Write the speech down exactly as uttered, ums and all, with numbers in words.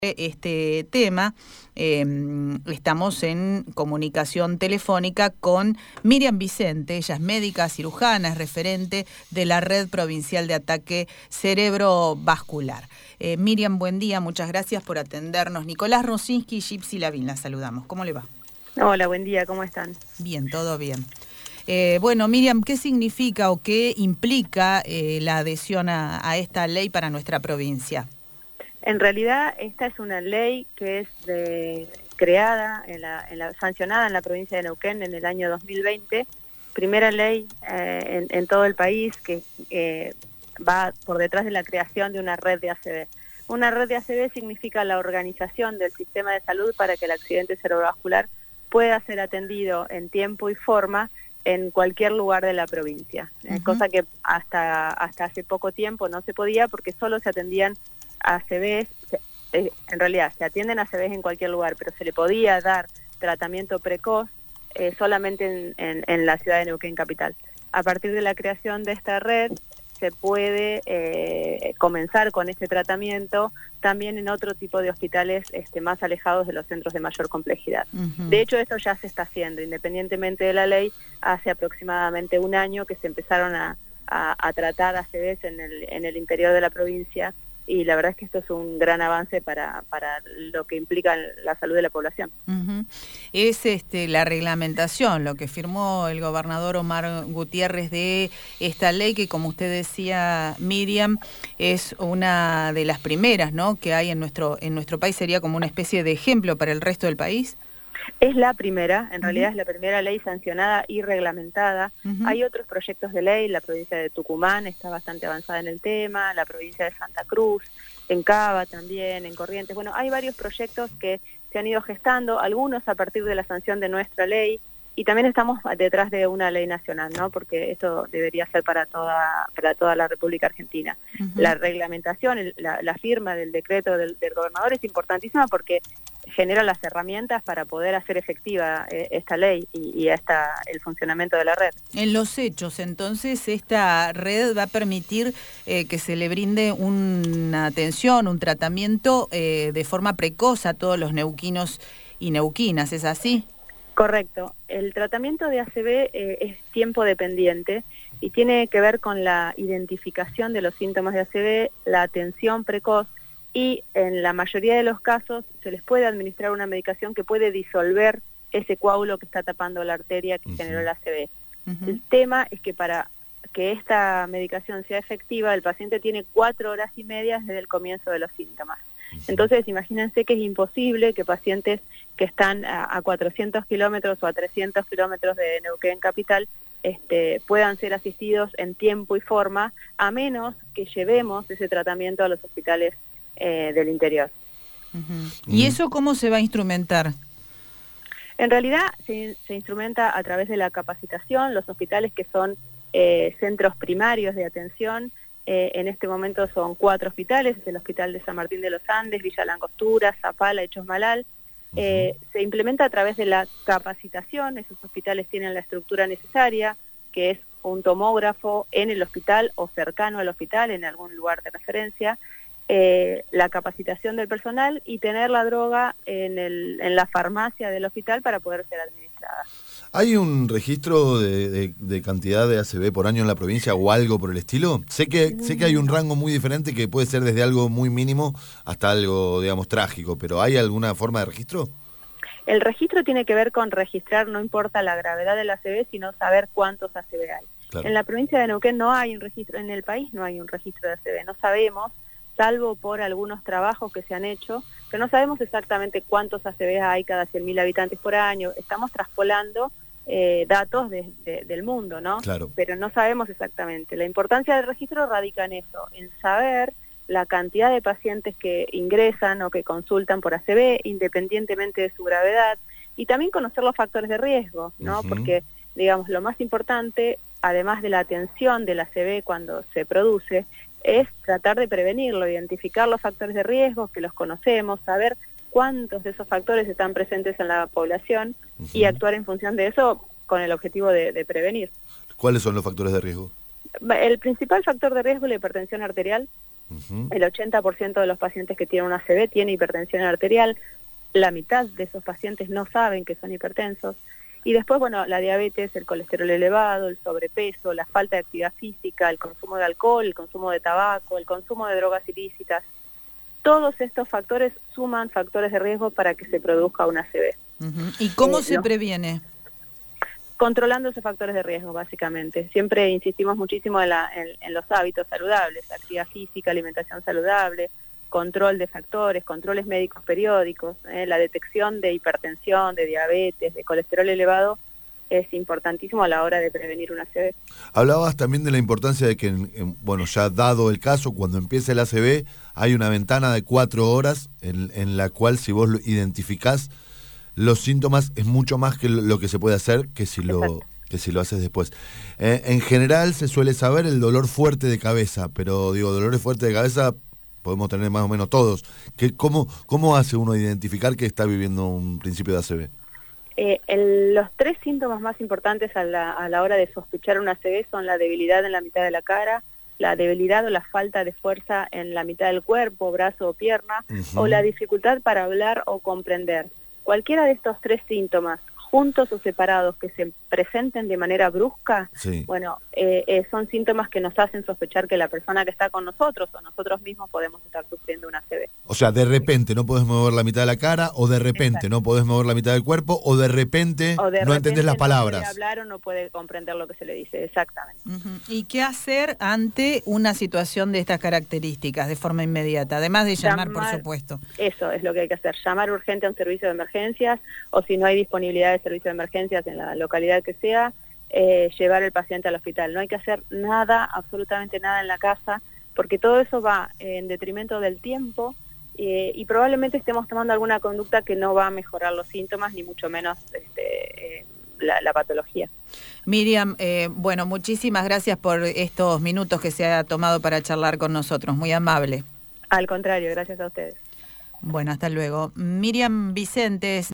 Este tema, eh, estamos en comunicación telefónica con Miriam Vicente. Ella es médica cirujana, es referente de la Red Provincial de Ataque Cerebrovascular. Eh, Miriam, buen día, muchas gracias por atendernos. Nicolás Rosinski y Gypsy Lavín, la saludamos. ¿Cómo le va? Hola, buen día, ¿cómo están? Bien, todo bien. Eh, bueno, Miriam, ¿qué significa o qué implica eh, la adhesión a, a esta ley para nuestra provincia? En realidad, esta es una ley que es de, creada, en la, en la, sancionada en la provincia de Neuquén en el año dos mil veinte, primera ley eh, en, en todo el país que eh, va por detrás de la creación de una red de A C V. Una red de A C V significa la organización del sistema de salud para que el accidente cerebrovascular pueda ser atendido en tiempo y forma en cualquier lugar de la provincia, uh-huh. eh, cosa que hasta, hasta hace poco tiempo no se podía porque solo se atendían A C Vs, eh, en realidad se atienden A C Vs en cualquier lugar, pero se le podía dar tratamiento precoz eh, solamente en, en, en la ciudad de Neuquén capital. A partir de la creación de esta red se puede eh, comenzar con este tratamiento también en otro tipo de hospitales este, más alejados de los centros de mayor complejidad. Uh-huh. De hecho, esto ya se está haciendo, independientemente de la ley, hace aproximadamente un año que se empezaron a, a, a tratar A C Vs en el, en el interior de la provincia. Y la verdad es que esto es un gran avance para, para lo que implica la salud de la población. Uh-huh. Es este, la reglamentación, lo que firmó el gobernador Omar Gutiérrez de esta ley, que como usted decía, Miriam, es una de las primeras, ¿no?, que hay en nuestro, en nuestro país. Sería como una especie de ejemplo para el resto del país. Es la primera, en uh-huh. realidad es la primera ley sancionada y reglamentada. Uh-huh. Hay otros proyectos de ley, la provincia de Tucumán está bastante avanzada en el tema, la provincia de Santa Cruz, en Cava también, en Corrientes. Bueno, hay varios proyectos que se han ido gestando, algunos a partir de la sanción de nuestra ley, y también estamos detrás de una ley nacional, ¿no?, porque esto debería ser para toda para toda la República Argentina. Uh-huh. La reglamentación, el, la, la firma del decreto del, del gobernador es importantísima porque genera las herramientas para poder hacer efectiva eh, esta ley y, y esta, el funcionamiento de la red. En los hechos, entonces, esta red va a permitir eh, que se le brinde una atención, un tratamiento eh, de forma precoz a todos los neuquinos y neuquinas, ¿es así? Correcto. El tratamiento de A C V eh, es tiempo dependiente y tiene que ver con la identificación de los síntomas de A C V, la atención precoz, y en la mayoría de los casos se les puede administrar una medicación que puede disolver ese coágulo que está tapando la arteria que uh-huh. generó el A C V. Uh-huh. El tema es que para que esta medicación sea efectiva, el paciente tiene cuatro horas y media desde el comienzo de los síntomas. Uh-huh. Entonces, imagínense que es imposible que pacientes que están a, a cuatrocientos kilómetros o a trescientos kilómetros de Neuquén capital este, puedan ser asistidos en tiempo y forma, a menos que llevemos ese tratamiento a los hospitales Eh, del interior. Uh-huh. ¿Y eso cómo se va a instrumentar? En realidad se, se instrumenta a través de la capacitación. Los hospitales que son eh, centros primarios de atención, eh, en este momento son cuatro hospitales, es el Hospital de San Martín de los Andes, Villa Langostura, Zapala y Chosmalal. Uh-huh. eh, se implementa a través de la capacitación. Esos hospitales tienen la estructura necesaria, que es un tomógrafo en el hospital o cercano al hospital, en algún lugar de referencia. Eh, la capacitación del personal y tener la droga en, el, en la farmacia del hospital para poder ser administrada. ¿Hay un registro de, de, de cantidad de A C V por año en la provincia o algo por el estilo? Sé que, sé que hay un rango muy diferente que puede ser desde algo muy mínimo hasta algo, digamos, trágico, pero ¿hay alguna forma de registro? El registro tiene que ver con registrar, no importa la gravedad del A C V, sino saber cuántos A C V hay. Claro. En la provincia de Neuquén no hay un registro, en el país no hay un registro de A C V, no sabemos, salvo por algunos trabajos que se han hecho, pero no sabemos exactamente cuántos A C V hay cada cien mil habitantes por año. Estamos traspolando eh, datos de, de, del mundo, ¿no? Claro. Pero no sabemos exactamente. La importancia del registro radica en eso, en saber la cantidad de pacientes que ingresan o que consultan por A C V, independientemente de su gravedad, y también conocer los factores de riesgo, ¿no? Uh-huh. Porque, digamos, lo más importante, además de la atención del A C V cuando se produce, es tratar de prevenirlo, identificar los factores de riesgo, que los conocemos, saber cuántos de esos factores están presentes en la población uh-huh. y actuar en función de eso con el objetivo de, de prevenir. ¿Cuáles son los factores de riesgo? El principal factor de riesgo es la hipertensión arterial, Uh-huh. El ochenta por ciento de los pacientes que tienen una A C V tiene hipertensión arterial, la mitad de esos pacientes no saben que son hipertensos. Y después, bueno, la diabetes, el colesterol elevado, el sobrepeso, la falta de actividad física, el consumo de alcohol, el consumo de tabaco, el consumo de drogas ilícitas. Todos estos factores suman factores de riesgo para que se produzca una A C V. Uh-huh. ¿Y cómo eh, se los... previene? Controlando esos factores de riesgo, básicamente. Siempre insistimos muchísimo en, la, en, en los hábitos saludables, actividad física, alimentación saludable, control de factores, controles médicos periódicos, eh, la detección de hipertensión, de diabetes, de colesterol elevado, es importantísimo a la hora de prevenir una A C V. Hablabas también de la importancia de que, en, bueno, ya dado el caso, cuando empiece la A C V, hay una ventana de cuatro horas en, en la cual, si vos identificás los síntomas, es mucho más que lo que se puede hacer que si lo, que si lo haces después. Eh, en general se suele saber el dolor fuerte de cabeza, pero digo, dolores fuertes de cabeza podemos tener más o menos todos. ¿Qué, cómo, ¿Cómo hace uno identificar que está viviendo un principio de A C V? Eh, el, los tres síntomas más importantes a la, a la hora de sospechar una A C V son la debilidad en la mitad de la cara, la debilidad o la falta de fuerza en la mitad del cuerpo, brazo o pierna, uh-huh. o la dificultad para hablar o comprender. Cualquiera de estos tres síntomas, juntos o separados, que se presenten de manera brusca, sí. bueno, eh, eh, son síntomas que nos hacen sospechar que la persona que está con nosotros o nosotros mismos podemos estar sufriendo una A C V. O sea, de repente no podés mover la mitad de la cara, o de repente Exacto. no podés mover la mitad del cuerpo, o de repente o de no repente entendés las palabras. No puede hablar o no puede comprender lo que se le dice, exactamente. Uh-huh. ¿Y qué hacer ante una situación de estas características de forma inmediata? Además de llamar, llamar, por supuesto. Eso es lo que hay que hacer, llamar urgente a un servicio de emergencias, o si no hay disponibilidad de servicio de emergencias en la localidad que sea, eh, llevar el paciente al hospital. No hay que hacer nada, absolutamente nada en la casa, porque todo eso va en detrimento del tiempo eh, y probablemente estemos tomando alguna conducta que no va a mejorar los síntomas, ni mucho menos este, eh, la, la patología. Miriam, eh, bueno, muchísimas gracias por estos minutos que se ha tomado para charlar con nosotros, muy amable. Al contrario, gracias a ustedes. Bueno, hasta luego. Miriam Vicente.